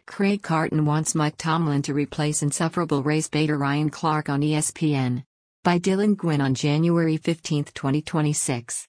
Craig Carton wants Mike Tomlin to replace insufferable race baiter Ryan Clark on ESPN. By Dylan Gwynn on January 15, 2026.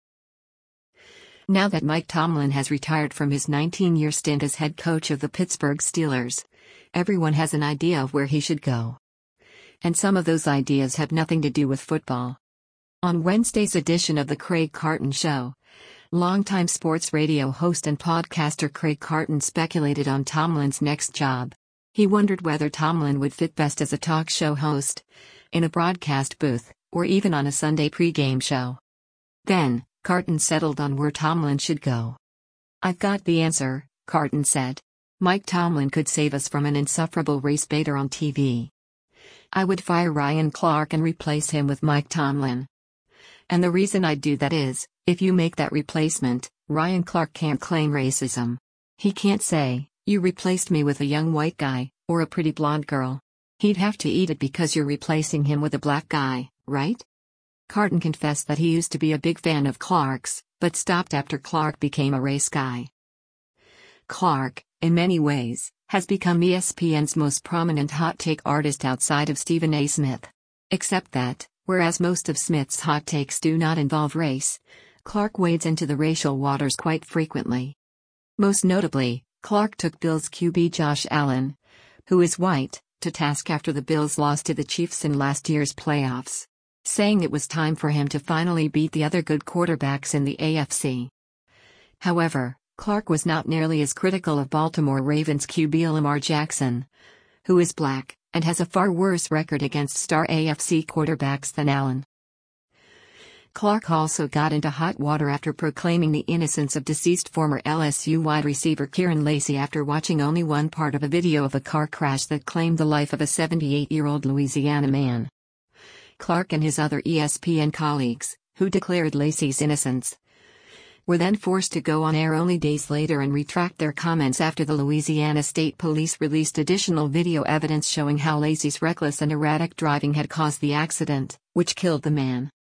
Now that Mike Tomlin has retired from his 19-year stint as head coach of the Pittsburgh Steelers, everyone has an idea of where he should go. And some of those ideas have nothing to do with football. On Wednesday's edition of The Craig Carton Show, longtime sports radio host and podcaster Craig Carton speculated on Tomlin's next job. He wondered whether Tomlin would fit best as a talk show host, in a broadcast booth, or even on a Sunday pregame show. Then, Carton settled on where Tomlin should go. "I've got the answer," Carton said. "Mike Tomlin could save us from an insufferable race baiter on TV. I would fire Ryan Clark and replace him with Mike Tomlin. And the reason I'd do that is, if you make that replacement, Ryan Clark can't claim racism. He can't say, 'You replaced me with a young white guy, or a pretty blonde girl.' He'd have to eat it because you're replacing him with a black guy, right?" Carton confessed that he used to be a big fan of Clark's, but stopped after Clark became a race guy. Clark, in many ways, has become ESPN's most prominent hot take artist outside of Stephen A. Smith. Except that, whereas most of Smith's hot takes do not involve race, Clark wades into the racial waters quite frequently. Most notably, Clark took Bills QB Josh Allen, who is white, to task after the Bills lost to the Chiefs in last year's playoffs, saying it was time for him to finally beat the other good quarterbacks in the AFC. However, Clark was not nearly as critical of Baltimore Ravens QB Lamar Jackson, who is black, and has a far worse record against star AFC quarterbacks than Allen. Clark also got into hot water after proclaiming the innocence of deceased former LSU wide receiver Kieran Lacy after watching only one part of a video of a car crash that claimed the life of a 78-year-old Louisiana man. Clark and his other ESPN colleagues, who declared Lacy's innocence, were then forced to go on air only days later and retract their comments after the Louisiana State Police released additional video evidence showing how Lacy's reckless and erratic driving had caused the accident, which killed the man.